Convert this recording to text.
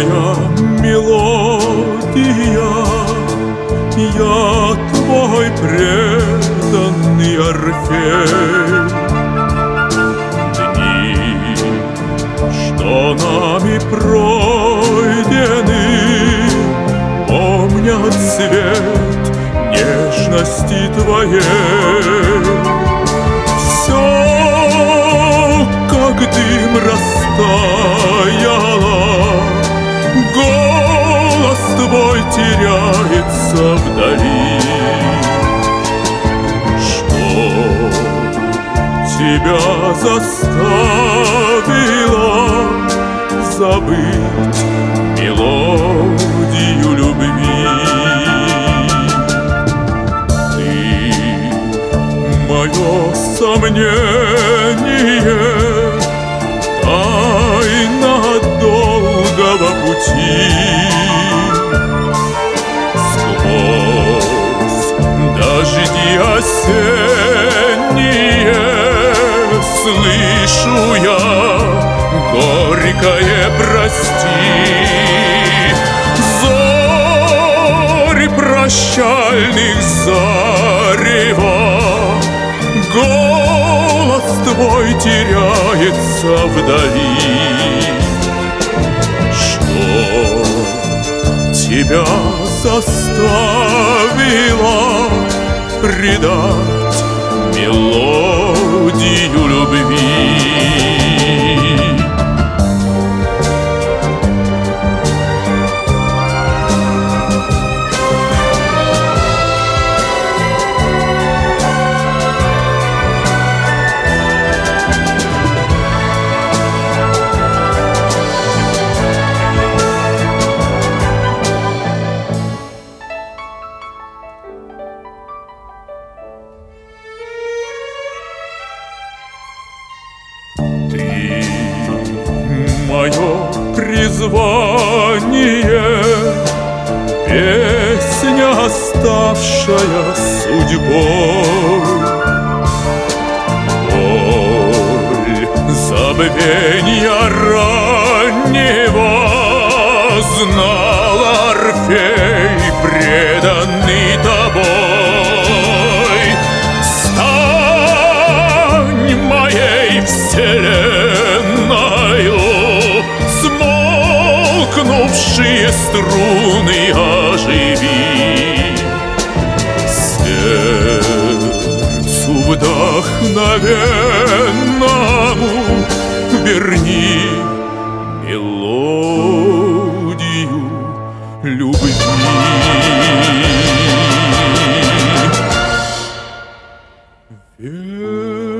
моя мелодия, я твой преданный Орфей. Дни, что нами пройдены, помнят цвет нежности твоей. Все, как дым, растаяло, голос твой теряется вдали. Что тебя заставило забыть мелодию любви? Ты мое сомнение, тайна долгого пути. Сквозь дожди осенние слышу я горькое прости. Зорь прощальных зарева, голос твой теряется вдали. Что тебя заставило предать мелодию любви? Ты мое призвание, песня, оставшая судьбой. Боль забвенья раннего знал Орфей, преданный тобой. Стань моей вселенною, смолкнувшие струны оживи. Сердцу вдохновенному верни мелодию любви. Yeah.